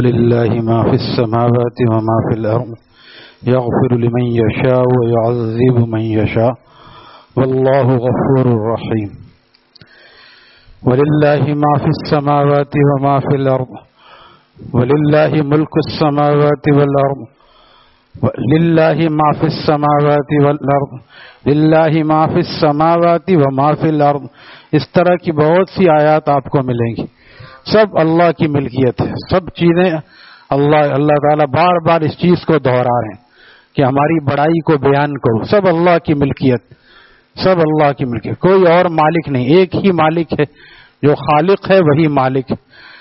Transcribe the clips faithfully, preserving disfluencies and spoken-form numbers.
لله ما في السماوات وما في الأرض يغفر لمن يشاء ويعذب من يشاء والله غفور رحيم. ولله ما في السماوات وما في الأرض ولله ملك السماوات والأرض لله ما في السماوات والأرض لله ما في السماوات وما في الأرض. اس طرح کی بہت سی آیات آپ کو ملیں گی. سب اللہ کی ملکیت ہے. سب چیزیں اللہ اللہ تعالیٰ بار بار اس چیز کو دہرا رہے ہیں کہ ہماری بڑائی کو بیان کرو. سب اللہ کی ملکیت, سب اللہ کی ملکیت, کوئی اور مالک نہیں. ایک ہی مالک ہے, جو خالق ہے وہی مالک ہے.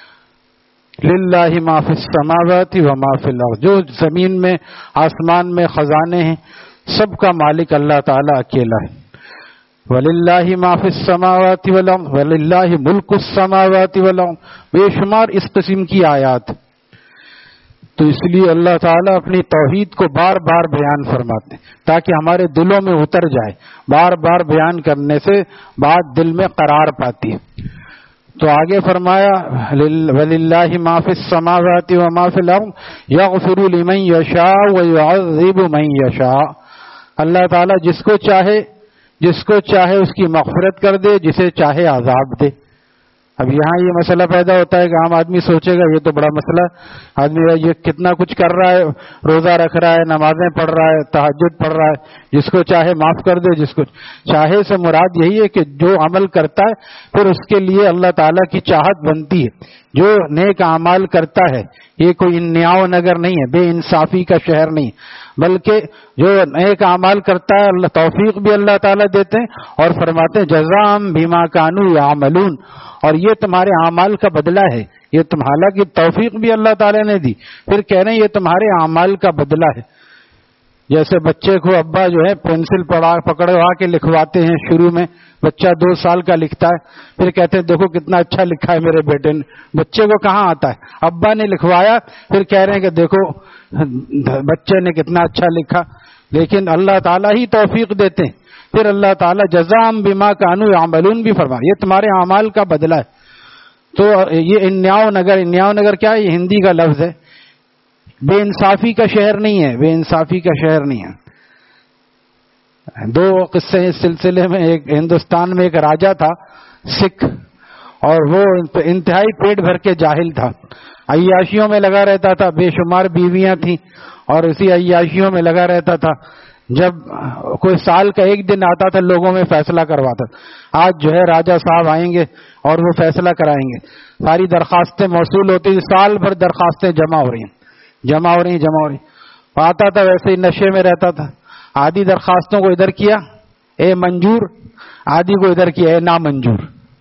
للہ ما فی السماوات و ما فی الارض. جو زمین میں آسمان میں خزانے ہیں سب کا مالک اللہ تعالیٰ اکیلا ہے. وَلِلَّهِ مَا فِي السَّمَاوَاتِ وَالْأَرْضِ وَلِلَّهِ مُلْكُ السَّمَاوَاتِ وَالْأَرْضِ. بے شمار اس قسم کی آیات. تو اس لیے اللہ تعالیٰ اپنی توحید کو بار بار بیان فرماتے ہیں تاکہ ہمارے دلوں میں اتر جائے. بار بار بیان کرنے سے بات دل میں قرار پاتی ہے. تو آگے فرمایا وَلِلَّهِ مَا فِي السَّمَاوَاتِ وَمَا فِي الْأَرْضِ يَغْفِرُ لِمَن يَشَاءُ وَيُعَذِّبُ مَن يَشَاءُ. اللہ تعالیٰ جس کو چاہے جس کو چاہے اس کی مغفرت کر دے, جسے چاہے عذاب دے. اب یہاں یہ مسئلہ پیدا ہوتا ہے کہ عام آدمی سوچے گا یہ تو بڑا مسئلہ, آدمی یہ کتنا کچھ کر رہا ہے, روزہ رکھ رہا ہے, نمازیں پڑھ رہا ہے, تہجد پڑھ رہا ہے, جس کو چاہے معاف کر دے. جس کو چاہے سے مراد یہی ہے کہ جو عمل کرتا ہے پھر اس کے لیے اللہ تعالیٰ کی چاہت بنتی ہے. جو نیک اعمال کرتا ہے یہ کوئی نیاؤ نگر نہیں ہے, بے انصافی کا شہر نہیں, بلکہ جو نیک اعمال کرتا ہے اللہ توفیق بھی اللہ تعالیٰ دیتے ہیں اور فرماتے ہیں جزاء بما کانوا یعملون. اور یہ تمہارے اعمال کا بدلہ ہے. یہ تم حالانکہ توفیق بھی اللہ تعالیٰ نے دی, پھر کہہ رہے ہیں یہ تمہارے اعمال کا بدلہ ہے. جیسے بچے کو ابا جو ہے پینسل پکڑوا کے لکھواتے ہیں. شروع میں بچہ دو سال کا لکھتا ہے, پھر کہتے ہیں دیکھو کتنا اچھا لکھا ہے میرے بیٹے نے. بچے کو کہاں آتا ہے, ابا نے لکھوایا, پھر کہہ رہے ہیں کہ دیکھو بچے نے کتنا اچھا لکھا. لیکن اللہ تعالیٰ ہی توفیق دیتے ہیں. پھر اللہ تعالیٰ جزاء بما کانوا یعملون بھی فرمایا یہ تمہارے اعمال کا بدلہ ہے. تو یہ انیاؤ نگر, انیاؤ نگر کیا ہے, یہ ہندی کا لفظ ہے. بے انصافی کا شہر نہیں ہے, بے انصافی کا شہر نہیں ہے. دو قصے اس سلسلے میں. ایک ہندوستان میں ایک راجا تھا سکھ, اور وہ انتہائی پیٹ بھر کے جاہل تھا. عیاشیوں میں لگا رہتا تھا, بے شمار بیویاں تھیں اور اسی عیاشیوں میں لگا رہتا تھا. جب کوئی سال کا ایک دن آتا تھا لوگوں میں فیصلہ کرواتا تھا, آج جو ہے راجا صاحب آئیں گے اور وہ فیصلہ کرائیں گے. ساری درخواستیں موصول ہوتی تھی, سال بھر درخواستیں جمع ہو رہی ہیں جمع ہو رہی ہیں جمع ہو رہی ہیں آتا تھا ویسے ہی نشے میں رہتا تھا. آدھی درخواستوں کو ادھر کیا اے منظور, آدھی کو ادھر کیا اے نامنظور.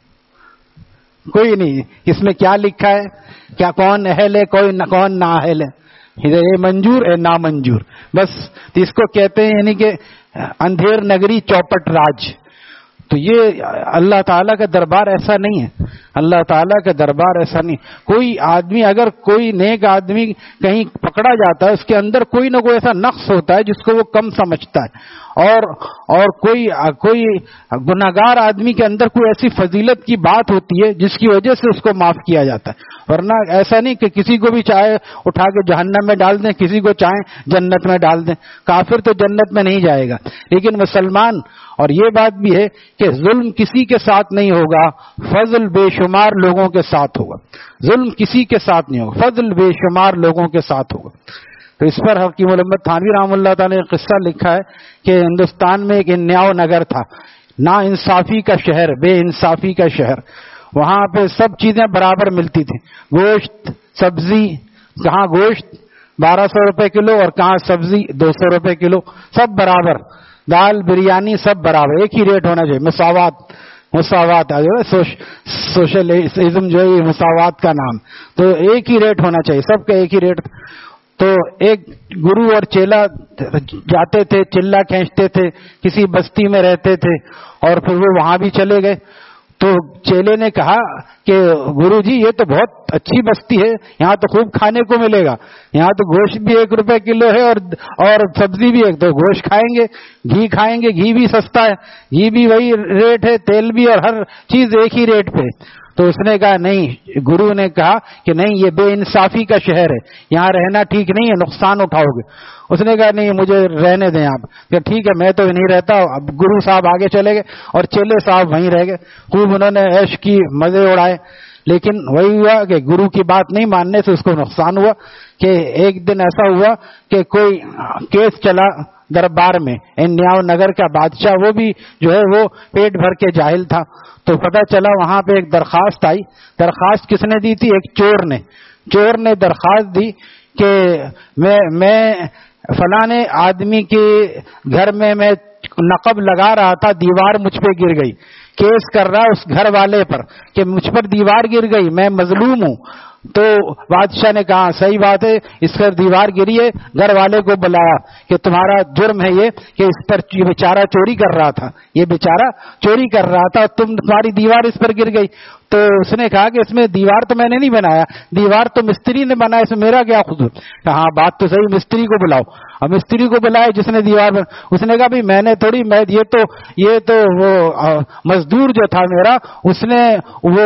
کوئی نہیں اس میں کیا لکھا ہے, کیا کون اہل ہے کوئی کون نااہل ہے, ادھر اے منظور اے نامنظور بس. اس کو کہتے ہیں یعنی کہ اندھیر نگری چوپٹ راج. تو یہ اللہ تعالیٰ کا دربار ایسا نہیں ہے, اللہ تعالیٰ کا دربار ایسا نہیں. کوئی آدمی اگر کوئی نیک آدمی کہیں پکڑا جاتا ہے اس کے اندر کوئی نہ کوئی ایسا نقص ہوتا ہے جس کو وہ کم سمجھتا ہے, اور اور کوئی کوئی گناہگار آدمی کے اندر کوئی ایسی فضیلت کی بات ہوتی ہے جس کی وجہ سے اس کو معاف کیا جاتا ہے. ورنہ ایسا نہیں کہ کسی کو بھی چاہے اٹھا کے جہنم میں ڈال دیں, کسی کو چاہیں جنت میں ڈال دیں. کافر تو جنت میں نہیں جائے گا, لیکن مسلمان. اور یہ بات بھی ہے کہ ظلم کسی کے ساتھ نہیں ہوگا, فضل بے شمار لوگوں کے ساتھ ہوگا. ظلم کسی کے ساتھ نہیں ہوگا, فضل بے شمار لوگوں کے ساتھ ہوگا. تو اس پر حکیم الامت تھانوی رحمہ اللہ تعالی نے ایک قصہ لکھا ہے کہ ہندوستان میں ایک انیاؤ نگر تھا, نا انصافی کا شہر, بے انصافی کا شہر. وہاں پہ سب چیزیں برابر ملتی تھیں, گوشت سبزی, کہاں گوشت بارہ سو روپے کلو اور کہاں سبزی دو سو روپے کلو, سب برابر. دال بریانی سب برابر, ایک ہی ریٹ ہونا چاہیے. مساوات مساوات سوشلزم جو ہے یہ مساوات کا نام. تو ایک ہی ریٹ ہونا چاہیے, سب کا ایک ہی ریٹ. تو ایک گرو اور چیلا جاتے تھے, چلا کھینچتے تھے, کسی بستی میں رہتے تھے اور پھر وہ وہاں بھی چلے گئے. تو چیلے نے کہا کہ گرو جی یہ تو بہت اچھی بستی ہے, یہاں تو خوب کھانے کو ملے گا, یہاں تو گوشت بھی ایک روپے کلو ہے اور اور سبزی بھی ایک. تو گوشت کھائیں گے, گھی کھائیں گے, گھی بھی سستا ہے, گھی بھی وہی ریٹ ہے, تیل بھی, اور ہر چیز ایک ہی ریٹ پہ. تو اس نے کہا نہیں، گرو نے کہا کہ نہیں یہ بے انصافی کا شہر ہے، یہاں رہنا ٹھیک نہیں ہے، نقصان اٹھاؤ گے۔ اس نے کہا نہیں مجھے رہنے دیں آپ، کہ ٹھیک ہے میں تو نہیں رہتا۔ اب گرو صاحب آگے چلے گئے اور چیلے صاحب وہیں رہ گئے، خوب انہوں نے عیش کی، مزے اڑائے۔ لیکن وہی ہوا کہ گرو کی بات نہیں ماننے سے اس کو نقصان ہوا کہ ایک دن ایسا ہوا کہ کوئی کیس چلا دربار میں، نیاؤ نگر کا بادشاہ وہ بھی جو ہے وہ پیٹ بھر کے جاہل تھا، تو پتہ چلا وہاں پہ ایک درخواست آئی۔ درخواست کس نے دی تھی؟ ایک چور نے چور نے درخواست دی کہ میں میں فلاں آدمی کے گھر میں میں نقب لگا رہا تھا، دیوار مجھ پہ گر گئی، کیس کر رہا اس گھر والے پر کہ مجھ پر دیوار گر گئی، میں مظلوم ہوں۔ تو بادشاہ نے کہا صحیح بات ہے، اس پر دیوار گری ہے، گھر والے کو بلایا کہ تمہارا جرم ہے یہ کہ اس پر یہ بیچارہ چوری کر رہا تھا، یہ بیچارہ چوری کر رہا تھا، تم تمہاری دیوار اس پر گر گئی۔ تو اس نے کہا کہ اس میں دیوار تو میں نے نہیں بنایا، دیوار تو مستری نے بنایا، اس میں میرا کیا قصور؟ کہا بات تو صحیح، مستری کو بلاؤ۔ اب مستری کو بلایا جس نے دیوار بنا، اس نے کہا بھی میں نے تھوڑی، میں یہ تو یہ تو وہ مزدور جو تھا میرا، اس نے وہ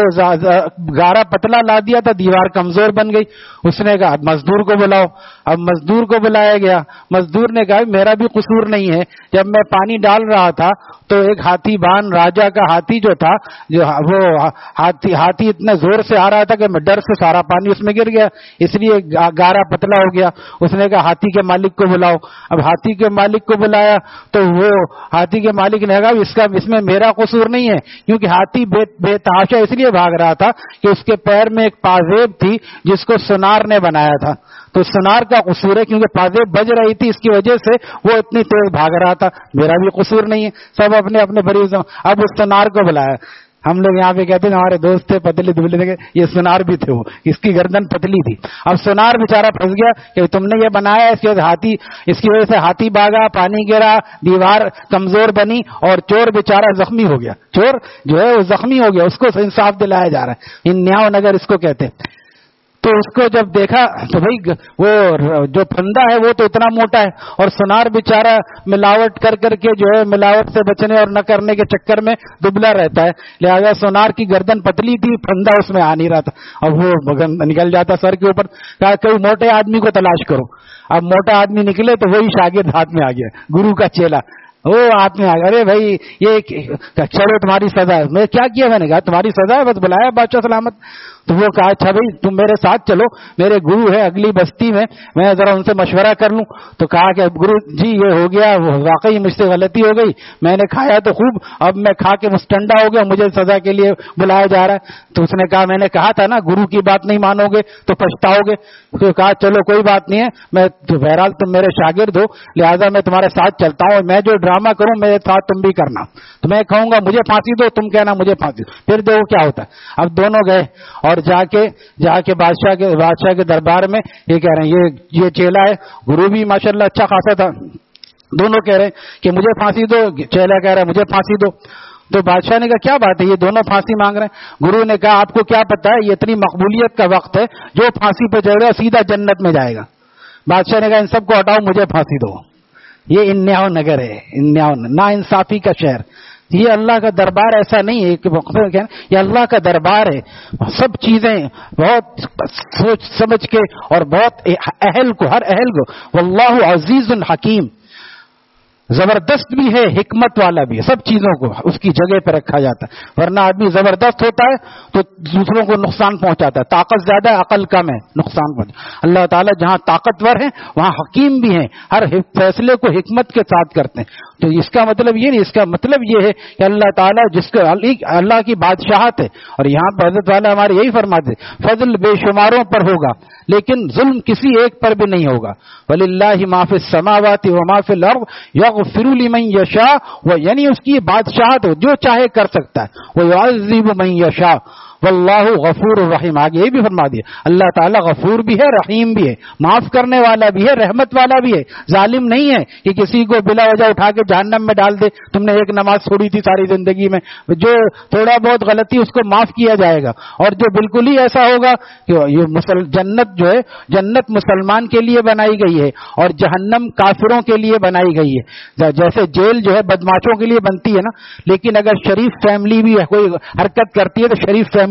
گارا پتلا لا دیا تھا، دیوار کمزور بن گئی۔ اس نے کہا مزدور کو بلاؤ۔ اب مزدور کو بلایا گیا، مزدور نے کہا میرا بھی قصور نہیں ہے، جب میں پانی ڈال رہا تھا تو ایک ہاتھی بان راجا کا ہاتھی جو تھا، جو وہ ہاتھی ہاتھی اتنے زور سے آ رہا تھا کہ میں ڈر سے سارا پانی اس میں گر گیا، اس لیے گارا پتلا ہو گیا۔ اس نے کہا ہاتھی کے مالک کو بلاؤ۔ اب ہاتھی کے مالک کو بلایا تو وہ ہاتھی کے مالک نے کہا اس کا اس میں میرا قصور نہیں ہے، کیونکہ ہاتھی بے, بے تحاشا اس لیے بھاگ رہا تھا کہ اس کے پیر میں ایک پازیب تھی جس کو سونار نے بنایا تھا، تو سونار کا قصور ہے، کیونکہ پازیب بج رہی تھی اس کی وجہ سے وہ اتنی تیز بھاگ رہا تھا، میرا بھی قصور نہیں ہے۔ سب اپنے اپنے بریز۔ اب اس سونار کو بلایا، ہم لوگ یہاں پہ کہتے ہیں ہمارے دوست تھے پتلے دبلے، یہ سونار بھی تھے، وہ اس کی گردن پتلی تھی۔ اب سونار بیچارہ پھنس گیا کہ تم نے یہ بنایا، اس کی وجہ سے ہاتھی اس کی وجہ سے ہاتھی بھاگا، پانی گرا، دیوار کمزور بنی اور چور بیچارہ زخمی ہو گیا۔ چور جو ہے وہ زخمی ہو گیا، اس کو انصاف دلایا جا رہا ہے، ان نیاؤ نگر اس کو کہتے ہیں۔ تو اس کو جب دیکھا تو بھائی وہ جو پھندا ہے وہ تو اتنا موٹا ہے، اور سونار بیچارہ ملاوٹ کر کر کے جو ہے ملاوٹ سے بچنے اور نہ کرنے کے چکر میں دبلا رہتا ہے، لہذا سونار کی گردن پتلی تھی، پھندا اس میں آ نہیں رہا تھا، اب وہ نکل جاتا سر کے اوپر۔ کہا کوئی موٹے آدمی کو تلاش کرو۔ اب موٹا آدمی نکلے تو وہی شاگرد ہاتھ میں آ گیا، گرو کا چیلا، وہ ہاتھ میں آ گیا، ارے بھائی یہ چلو تمہاری سزا ہے۔ میں کیا کیا؟ میں نے کہا تمہاری سزا ہے، بس بلایا بادشاہ سلامت۔ تو وہ کہا اچھا بھائی تم میرے ساتھ چلو، میرے گرو ہے اگلی بستی میں، میں ذرا ان سے مشورہ کر لوں۔ تو کہا کہ گرو جی یہ ہو گیا، واقعی مجھ سے غلطی ہو گئی، میں نے کھایا تو خوب، اب میں کھا کے مستنڈا ہو گیا، مجھے سزا کے لیے بلایا جا رہا ہے۔ تو اس نے کہا میں نے کہا تھا نا گرو کی بات نہیں مانو گے تو پچھتاؤ گے۔ تو کہا چلو کوئی بات نہیں ہے، میں بہرحال تم میرے شاگرد ہو لہٰذا میں تمہارے ساتھ چلتا ہوں، میں جو ڈرامہ کروں میرے ساتھ تم بھی کرنا، تو میں کہوں گا مجھے پھانسی دو، تم کہنا مجھے پھانسی دو، پھر دیکھو کیا ہوتا ہے۔ اب دونوں گئے اور جا کے جا کے بادشاہ کے بادشاہ کے دربار میں یہ کہہ رہے ہیں یہ یہ چیلا ہے، گرو بھی ماشاءاللہ اچھا خاصا تھا، دونوں کہہ رہے ہیں کہ مجھے پھانسی دو، چیلا کہہ رہا ہے مجھے پھانسی دو۔ تو بادشاہ نے کہا کیا بات ہے یہ دونوں پھانسی مانگ رہے ہیں؟ گرو نے کہا آپ کو کیا پتا ہے یہ اتنی مقبولیت کا وقت ہے، جو پھانسی پہ چڑھ گا سیدھا جنت میں جائے گا۔ بادشاہ نے کہا ان سب کو ہٹاؤ مجھے پھانسی دو۔ یہ انیاؤ نگر ہے، انیاؤ نا انصافی کا شہر۔ یہ اللہ کا دربار ایسا نہیں ہے، یہ اللہ کا دربار ہے، سب چیزیں بہت سوچ سمجھ کے اور بہت اہل کو ہر اہل کو، واللہ عزیز الحکیم، زبردست بھی ہے حکمت والا بھی ہے، سب چیزوں کو اس کی جگہ پہ رکھا جاتا ہے، ورنہ آدمی زبردست ہوتا ہے تو دوسروں کو نقصان پہنچاتا ہے، طاقت زیادہ ہے عقل کم ہے نقصان پہنچاتا ہے۔ اللہ تعالیٰ جہاں طاقتور ہیں وہاں حکیم بھی ہیں، ہر فیصلے کو حکمت کے ساتھ کرتے ہیں۔ تو اس کا مطلب یہ نہیں، اس کا مطلب یہ ہے کہ اللہ تعالیٰ جس کا اللہ کی بادشاہت ہے، اور یہاں پر حضرت والا ہمارے یہی فرماتے فضل بے شماروں پر ہوگا لیکن ظلم کسی ایک پر بھی نہیں ہوگا۔ وَلِلَّهِ مَا فِي السَّمَاوَاتِ وَمَا فِي الْأَرْضِ يَغْفِرُ لِمَن يَشَاءُ، وہ یعنی اس کی بادشاہت ہے، جو چاہے کر سکتا ہے، وَيُعَذِّبُ مَن يَشَاءُ واللہ غفور الرحیم۔ آگے یہ بھی فرما دیا اللہ تعالیٰ غفور بھی ہے، رحیم بھی ہے، معاف کرنے والا بھی ہے، رحمت والا بھی ہے، ظالم نہیں ہے کہ کسی کو بلا وجہ اٹھا کے جہنم میں ڈال دے، تم نے ایک نماز چھوڑی تھی ساری زندگی میں، جو تھوڑا بہت غلطی اس کو معاف کیا جائے گا، اور جو بالکل ہی ایسا ہوگا کہ یہ مسل جنت جو ہے جنت مسلمان کے لیے بنائی گئی ہے اور جہنم کافروں کے لیے بنائی گئی ہے۔ جیسے جیل جو ہے بدماشوں کے لیے بنتی ہے نا، لیکن اگر شریف فیملی بھی کوئی حرکت کرتی ہے تو شریف فیملی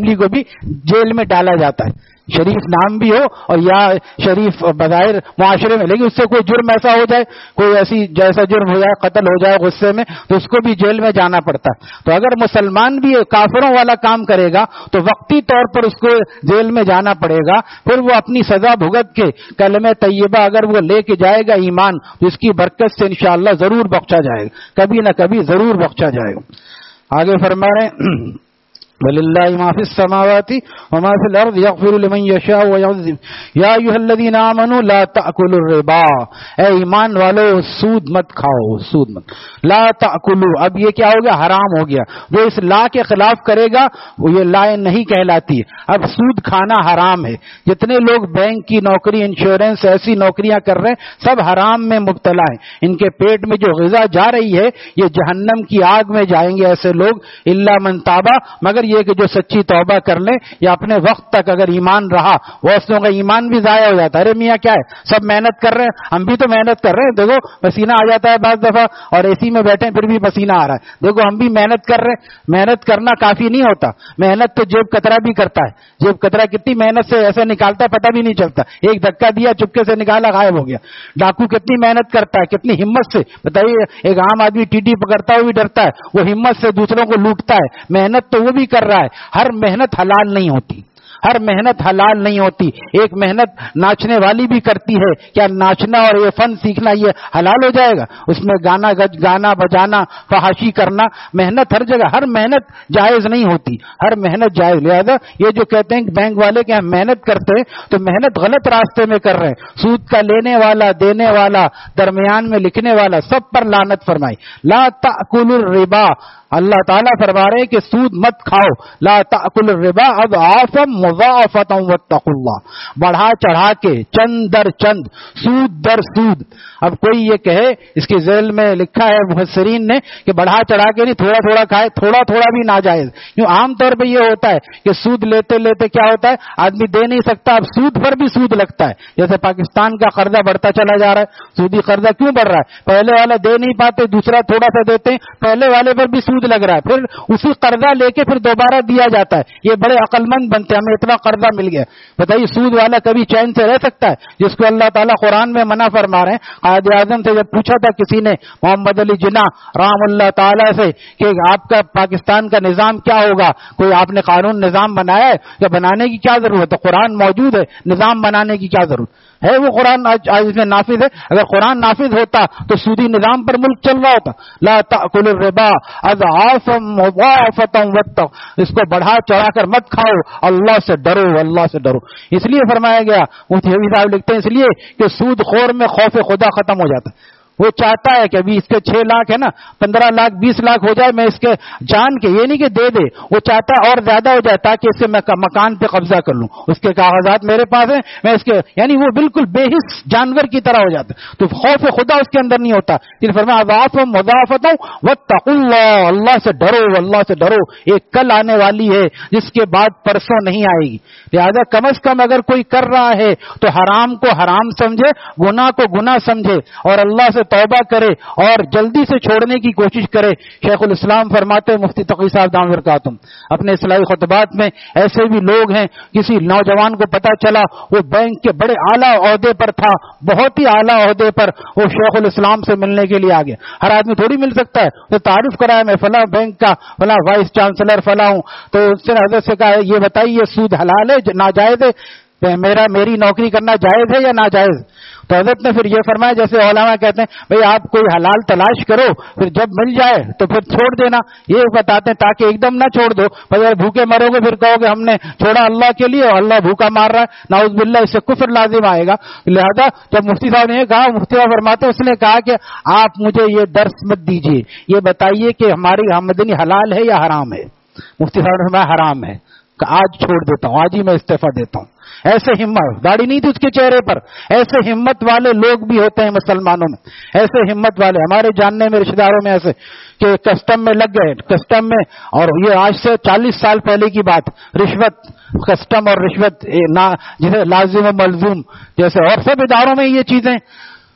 فیملی کو بھی جیل میں ڈالا جاتا ہے، شریف نام بھی ہو اور یا شریف بظاہر معاشرے میں، لیکن اس سے کوئی جرم ایسا ہو جائے، کوئی ایسی جیسا جرم ہو جائے، قتل ہو جائے غصے میں، تو اس کو بھی جیل میں جانا پڑتا ہے۔ تو اگر مسلمان بھی کافروں والا کام کرے گا تو وقتی طور پر اس کو جیل میں جانا پڑے گا، پھر وہ اپنی سزا بھگت کے کلمہ طیبہ اگر وہ لے کے جائے گا ایمان، تو اس کی برکت سے انشاءاللہ ضرور بخشا جائے گا، کبھی نہ کبھی ضرور بخشا جائے گا۔ آگے فرما رہے ہیں وَلِلَّهِ مَا فِي السَّمَاوَاتِ وَمَا فِي الْأَرْضِ يَغْفِرُ لِمَن يَشَاءُ وَيُعَذِّبُ يَا أَيُّهَا الَّذِينَ آمَنُوا لَا تَأْكُلُوا الرِّبَا، اے ایمان والو سود مت کھاؤ، سود مت، لا تأکلوا، اب یہ کیا ہو گیا؟ حرام ہو گیا۔ جو اس لا کے خلاف کرے گا وہ یہ لا نہیں کہلاتی، اب سود کھانا حرام ہے۔ جتنے لوگ بینک کی نوکری، انشورنس، ایسی نوکریاں کر رہے ہیں سب حرام میں مبتلا ہیں، ان کے پیٹ میں جو غذا جا رہی ہے یہ جہنم کی آگ میں جائیں گے ایسے لوگ، الا من تابا، مگر یہ کہ جو سچی توبہ کر لیں یا اپنے وقت تک اگر ایمان رہا، ویسوں کا ایمان بھی ضائع ہو جاتا ہے۔ ارے میاں کیا ہے، سب محنت کر رہے ہیں، ہم بھی تو محنت کر رہے ہیں، دیکھو پسینہ آ جاتا ہے بعض دفعہ، اور اے سی میں بیٹھے پھر بھی پسینہ آ رہا ہے، دیکھو ہم بھی محنت کر رہے ہیں۔ محنت کرنا کافی نہیں ہوتا، محنت تو جیب کترا بھی کرتا ہے، جیب کترا کتنی محنت سے ایسے نکالتا ہے پتہ بھی نہیں چلتا، ایک دھکا دیا چپکے سے نکالا غائب ہو گیا۔ ڈاکو کتنی محنت کرتا ہے، کتنی ہمت سے، بتائیے ایک عام آدمی ٹی ٹی پکڑتا ہوا بھی ڈرتا ہے، وہ ہمت سے دوسروں کو لوٹتا ہے، محنت تو وہ بھی کر رہا ہے۔ ہر محنت حلال نہیں ہوتی، ہر محنت حلال نہیں ہوتی۔ ایک محنت ناچنے والی بھی کرتی ہے، کیا ناچنا اور یہ فن سیکھنا یہ حلال ہو جائے گا؟ اس میں گانا گج گانا بجانا، فحاشی کرنا، محنت ہر جگہ، ہر محنت جائز نہیں ہوتی، ہر محنت جائز۔ لہذا یہ جو کہتے ہیں کہ بینک والے کہ ہم محنت کرتے ہیں، تو محنت غلط راستے میں کر رہے ہیں۔ سود کا لینے والا، دینے والا، درمیان میں لکھنے والا، سب پر لعنت فرمائی۔ لا تأکلوا الربا، اللہ تعالیٰ فرما رہے ہیں کہ سود مت کھاؤ، لا تأکلوا الربا اضعافا مضاعفۃ واتقوا اللہ، بڑھا چڑھا کے، چند در چند، سود در سود۔ اب کوئی یہ کہے، اس کے ذیل میں لکھا ہے مفسرین نے کہ بڑھا چڑھا کے نہیں، تھوڑا تھوڑا کھائے، تھوڑا تھوڑا بھی ناجائز۔ کیوں عام طور پہ یہ ہوتا ہے کہ سود لیتے لیتے کیا ہوتا ہے، آدمی دے نہیں سکتا، اب سود پر بھی سود لگتا ہے۔ جیسے پاکستان کا قرضہ بڑھتا چلا جا رہا ہے، سودی قرضہ کیوں بڑھ رہا ہے؟ پہلے والا دے نہیں پاتے، دوسرا تھوڑا سا دیتے ہیں، پہلے والے پر بھی سود لگ رہا ہے، پھر اسی قرضہ لے کے پھر دوبارہ دیا جاتا ہے۔ یہ بڑے عقل مند بنتے ہیں، ہمیں اتنا قرضہ مل گیا۔ بتائیے سود والا کبھی چین سے رہ سکتا ہے؟ جس کو اللہ تعالیٰ قرآن میں منع فرما رہے ہیں۔ قائد اعظم سے جب پوچھا تھا کسی نے، محمد علی جناح رحم اللہ تعالیٰ سے، کہ آپ کا پاکستان کا نظام کیا ہوگا، کوئی آپ نے قانون نظام بنایا ہے یا بنانے کی کیا ضرورت ہے؟ قرآن موجود ہے، نظام بنانے کی کیا ضرورت ہے؟ وہ قرآن آج اس میں نافذ ہے، اگر قرآن نافذ ہوتا تو سودی نظام پر ملک چل رہا ہوتا۔ لا تأکلوا الربا اضعافا مضاعفۃ واتقوا، اس کو بڑھا چڑھا کر مت کھاؤ، اللہ سے ڈرو، اللہ سے ڈرو۔ اس لیے فرمایا گیا، مفتی حبیب صاحب لکھتے ہیں اس لیے کہ سود خور میں خوف خدا ختم ہو جاتا ہے۔ وہ چاہتا ہے کہ ابھی اس کے چھ لاکھ ہے نا، پندرہ لاکھ بیس لاکھ ہو جائے، میں اس کے جان کے، یہ نہیں کہ دے دے، وہ چاہتا ہے اور زیادہ ہو جائے تاکہ اس سے میں مکان پہ قبضہ کر لوں، اس کے کاغذات میرے پاس ہیں، میں اس کے، یعنی وہ بالکل بے حس جانور کی طرح ہو جاتا ہے۔ تو خوف خدا اس کے اندر نہیں ہوتا۔ پھر فرمایا اضعاف مضاعفۃ واتقوا اللہ، اللہ سے ڈرو، اللہ سے ڈرو۔ ایک کل آنے والی ہے جس کے بعد پرسوں نہیں آئے گی، لہذا کم از کم اگر کوئی کر رہا ہے تو حرام کو حرام سمجھے، گناہ کو گناہ سمجھے، اور اللہ سے توبہ کرے اور جلدی سے چھوڑنے کی کوشش کرے۔ شیخ الاسلام فرماتے ہیں، مفتی تقی صاحب دامت برکاتہم اپنے اصلاحی خطبات میں، ایسے بھی لوگ ہیں، کسی نوجوان کو پتا چلا وہ بینک کے بڑے اعلیٰ عہدے پر تھا، بہت ہی اعلیٰ عہدے پر، وہ شیخ الاسلام سے ملنے کے لیے آ گیا۔ ہر آدمی تھوڑی مل سکتا ہے، تو تعارف کرایا، میں فلاں بینک کا فلاں وائس چانسلر فلاں ہوں، تو اس نے حضرت سے کہا یہ بتائیے سود حلال ہے ناجائز ہے، میرا میری نوکری کرنا جائز ہے یا ناجائز؟ تو حضرت نے پھر یہ فرمایا، جیسے علماء کہتے ہیں بھئی آپ کوئی حلال تلاش کرو، پھر جب مل جائے تو پھر چھوڑ دینا، یہ بتاتے ہیں تاکہ ایک دم نہ چھوڑ دو، اگر بھوکے مرو گے پھر کہو گے ہم نے چھوڑا اللہ کے لیے اور اللہ بھوکا مار رہا ہے، نعوذ باللہ، اس سے کفر لازم آئے گا۔ لہذا جب مفتی صاحب نے یہ کہا، مفتی صاحب فرماتے ہیں اس نے کہا کہ آپ مجھے یہ درس مت دیجیے، یہ بتائیے کہ ہماری آمدنی حلال ہے یا حرام ہے؟ مفتی صاحب نے فرمایا حرام ہے، کہ آج چھوڑ دیتا ہوں، آج ہی میں استعفیٰ دیتا ہوں۔ ایسے ہمت، داڑھی نہیں تھی اس کے چہرے پر، ایسے ہمت والے لوگ بھی ہوتے ہیں مسلمانوں میں، ایسے ہمت والے ہمارے جاننے میں رشتہ داروں میں ایسے کہ کسٹم میں لگ گئے، کسٹم میں، اور یہ آج سے چالیس سال پہلے کی بات، رشوت، کسٹم اور رشوت جسے لازم و ملزوم جیسے، اور سب اداروں میں یہ چیزیں،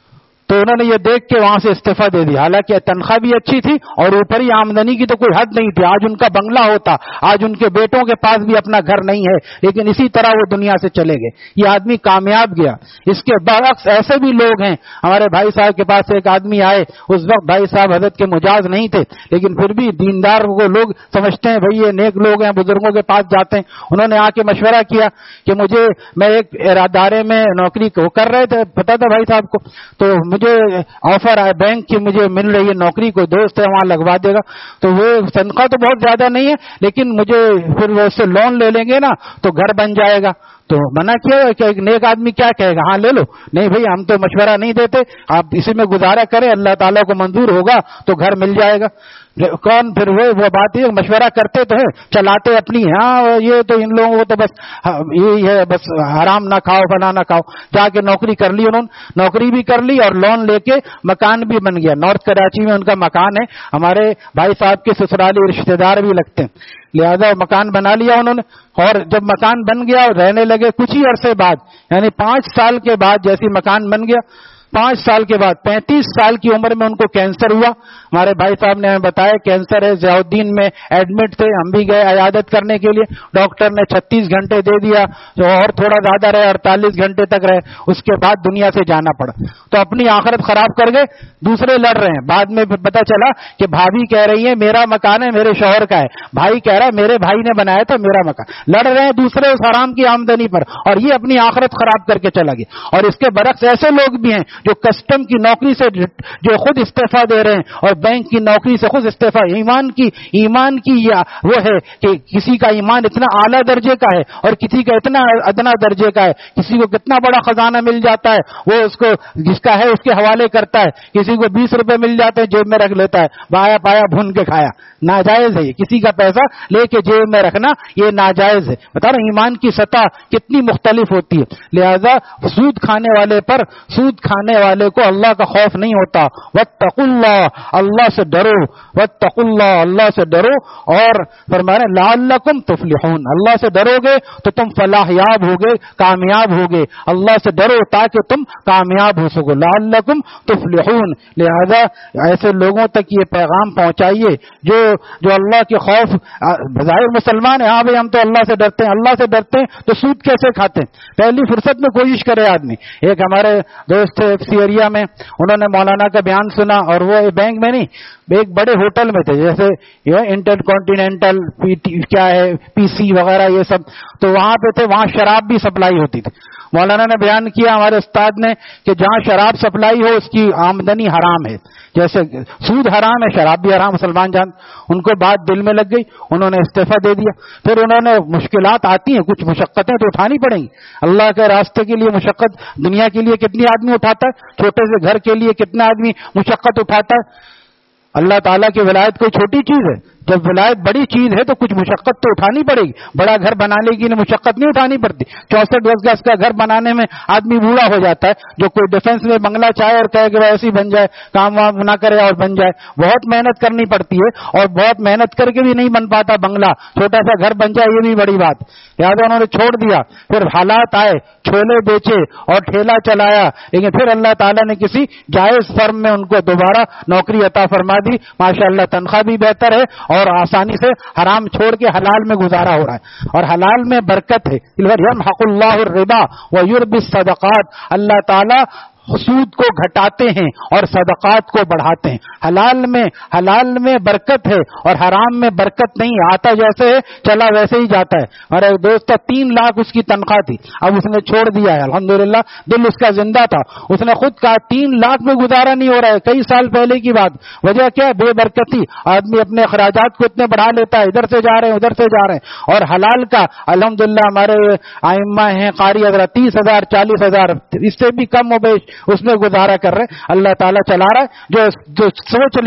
تو انہوں نے یہ دیکھ کے وہاں سے استعفیٰ دے دیا. حالانکہ تنخواہ بھی اچھی تھی اور اوپر ہی آمدنی کی تو کوئی حد نہیں تھی. آج ان کا بنگلہ ہوتا, آج ان کے بیٹوں کے پاس بھی اپنا گھر نہیں ہے, لیکن اسی طرح وہ دنیا سے چلے گئے. یہ آدمی کامیاب گیا. اس کے برعکس ایسے بھی لوگ ہیں. ہمارے بھائی صاحب کے پاس ایک آدمی آئے, اس وقت بھائی صاحب حضرت کے مجاز نہیں تھے, لیکن پھر بھی دیندار کو لوگ سمجھتے ہیں بھائی یہ نیک لوگ ہیں, بزرگوں کے پاس جاتے ہیں. انہوں نے آ کے مشورہ کیا کہ مجھے, میں ایک ادارے میں نوکری کر رہے تھے, پتا تھا بھائی صاحب کو, تو مجھے آفر آئے بینک کی, مجھے مل رہی ہے نوکری, کوئی دوست ہے وہاں لگوا دے گا. تو وہ تنخواہ تو بہت زیادہ نہیں ہے, لیکن مجھے پھر وہ اس سے لون لے لیں گے نا تو گھر بن جائے گا. تو منع کیا کہ ایک نیک آدمی کیا کہے گا, ہاں لے لو. نہیں بھائی ہم تو مشورہ نہیں دیتے, آپ اسی میں گزارا کریں, اللہ تعالیٰ کو منظور ہوگا تو گھر مل جائے گا. کون پھر وہ وہ بات ہے, مشورہ کرتے تو ہے, چلاتے اپنی, ہاں یہ تو ان لوگوں کو تو بس یہی ہے, بس حرام نہ کھاؤ فلاں نہ کھاؤ. جا کے نوکری کر لی انہوں نے, نوکری بھی کر لی اور لون لے کے مکان بھی بن گیا. نارتھ کراچی میں ان کا مکان ہے, ہمارے بھائی صاحب کے سسرالی رشتے دار بھی لگتے ہیں, لہذا مکان بنا لیا انہوں نے. اور جب مکان بن گیا رہنے لگے, کچھ ہی عرصے بعد, یعنی پانچ سال کے بعد جیسی مکان بن گیا, پانچ سال کے بعد پینتیس سال کی عمر میں ان کو کینسر ہوا. ہمارے بھائی صاحب نے ہمیں بتایا کینسر ہے, ضیاء الدین میں ایڈمٹ تھے, ہم بھی گئے عیادت کرنے کے لیے. ڈاکٹر نے چھتیس گھنٹے دے دیا, جو اور تھوڑا زیادہ رہے, اڑتالیس گھنٹے تک رہے, اس کے بعد دنیا سے جانا پڑا. تو اپنی آخرت خراب کر گئے, دوسرے لڑ رہے ہیں. بعد میں پتا چلا کہ بھابھی کہہ رہی ہے میرا مکان ہے, میرے شوہر کا ہے, بھائی کہہ رہا ہے میرے بھائی نے بنایا تھا میرا مکان. لڑ رہے ہیں دوسرے اس حرام کی آمدنی پر, اور یہ اپنی آخرت خراب کر کے چلا گیا. اور اس کے برعکس ایسے لوگ بھی ہیں جو کسٹم کی نوکری سے جو خود استعفیٰ دے رہے ہیں اور بینک کی نوکری سے خود استعفیٰ. ایمان کی ایمان کی یہ وہ ہے کہ کسی کا ایمان اتنا اعلیٰ درجے کا ہے اور کسی کا اتنا ادنا درجے کا ہے. کسی کو کتنا بڑا خزانہ مل جاتا ہے, وہ اس کو جس کا ہے اس کے حوالے کرتا ہے. کسی کو بیس روپے مل جاتے ہیں, جیب میں رکھ لیتا ہے, بایا پایا بھون کے کھایا. ناجائز ہے یہ, کسی کا پیسہ لے کے جیب میں رکھنا یہ ناجائز ہے. بتا رہا ایمان کی سطح کتنی مختلف ہوتی ہے. لہذا سود کھانے والے پر, سود کھانے والے کو اللہ کا خوف نہیں ہوتا. واتقوا اللہ, اللہ سے ڈرو. واتقوا اللہ, اللہ سے ڈرو. اور فرمایا لعلکم تفلحون, اللہ سے ڈرو گے تو تم فلاح یاب ہوگے, کامیاب ہوگے. اللہ سے ڈرو تاکہ تم کامیاب ہو سکو. لعلکم تفلحون. لہذا ایسے لوگوں تک یہ پیغام پہنچائیے جو جو اللہ کے خوف, بظاہر مسلمان ہے, ہاں بھائی ہم تو اللہ سے ڈرتے ہیں. اللہ سے ڈرتے ہیں تو سود کیسے کھاتے ہیں؟ پہلی فرصت میں کوشش کرے آدمی. ایک ہمارے دوست تھے سی ایریا میں, انہوں نے مولانا کا بیان سنا, اور وہ بینک میں نہیں, ایک بڑے ہوٹل میں تھے, جیسے یہ انٹر کانٹیننٹل کیا ہے پی سی وغیرہ یہ سب, تو وہاں پہ تھے, وہاں شراب بھی سپلائی ہوتی تھی. مولانا نے بیان کیا ہمارے استاد نے کہ جہاں شراب سپلائی ہو اس کی آمدنی حرام ہے. جیسے سود حرام ہے, شراب بھی حرام, مسلمان جان. ان کو بات دل میں لگ گئی, انہوں نے استعفیٰ دے دیا. پھر انہوں نے, مشکلات آتی ہیں, کچھ مشقتیں تو اٹھانی پڑیں گی. اللہ کے راستے کے لیے مشقت دنیا کے لیے کتنی آدمی اٹھاتا ہے, چھوٹے سے گھر کے لیے کتنا آدمی مشقت اٹھاتا ہے. اللہ تعالیٰ کی ولایت کوئی چھوٹی چیز ہے. جب ولایت بڑی چیز ہے تو کچھ مشقت تو اٹھانی پڑے گی. بڑا گھر بنانے کی مشقت نہیں اٹھانی پڑتی. چونسٹھ گز گز کا گھر بنانے میں آدمی بوڑھا ہو جاتا ہے. جو کوئی ڈیفنس میں بنگلہ چاہے اور کہے کہ ایسی بن جائے, کام وام نہ کرے اور بن جائے, بہت محنت کرنی پڑتی ہے, اور بہت محنت کر کے بھی نہیں بن پاتا بنگلہ. چھوٹا سا گھر بن جائے یہ بھی بڑی بات. لہٰذا انہوں نے چھوڑ دیا. پھر حالات آئے, چھولے بیچے اور ٹھیلا چلایا, لیکن پھر اللہ تعالیٰ نے کسی جائز فرم میں ان کو دوبارہ نوکری عطا فرما دی. ماشاء اللہ تنخواہ بھی بہتر ہے اور آسانی سے حرام چھوڑ کے حلال میں گزارا ہو رہا ہے, اور حلال میں برکت ہے. یمحق اللہ الربا ویربی الصدقات, اللہ تعالیٰ سود کو گھٹاتے ہیں اور صدقات کو بڑھاتے ہیں. حلال میں حلال میں برکت ہے اور حرام میں برکت نہیں. آتا جیسے ہے چلا ویسے ہی جاتا ہے. اور ایک دوست تین لاکھ اس کی تنخواہ تھی, اب اس نے چھوڑ دیا ہے. الحمدللہ دل اس کا زندہ تھا. اس نے خود کہا تین لاکھ میں گزارا نہیں ہو رہا ہے, کئی سال پہلے کی بات. وجہ کیا؟ بے برکتی. آدمی اپنے اخراجات کو اتنے بڑھا لیتا ہے, ادھر سے جا رہے ہیں ادھر سے جا رہے ہیں. اور حلال کا الحمدللہ ہمارے ائمہ ہیں قاری حضرات تیس ہزار چالیس ہزار اس سے بھی کم و بیش اس میں گزارا کر رہے. اللہ تعالیٰ چلا رہا ہے. جو جو سوچ لے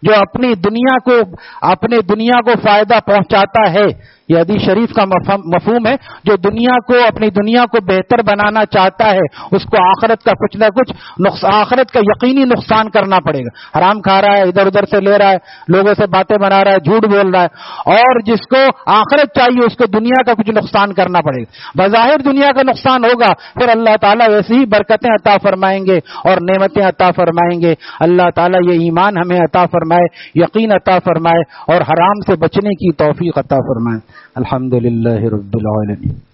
جو اپنی دنیا کو اپنے دنیا کو فائدہ پہنچاتا ہے، یہ حدیث شریف کا مفہوم ہے، جو دنیا کو اپنی دنیا کو بہتر بنانا چاہتا ہے اس کو آخرت کا کچھ نہ کچھ آخرت کا یقینی نقصان کرنا پڑے گا. حرام کھا رہا ہے، ادھر ادھر سے لے رہا ہے، لوگوں سے باتیں بنا رہا ہے، جھوٹ بول رہا ہے، اور جس کو آخرت چاہیے اس کو دنیا کا کچھ نقصان کرنا پڑے گا. بظاہر دنیا کا نقصان ہوگا، پھر اللہ تعالیٰ ویسی ہی برکتیں عطا فرمائیں گے اور نعمتیں عطا فرمائیں گے. اللہ تعالیٰ یہ ایمان ہمیں عطا فرمائے، یقین عطا فرمائے اور حرام سے بچنے کی توفیق عطا فرمائے. الحمد للہ رب العالمین.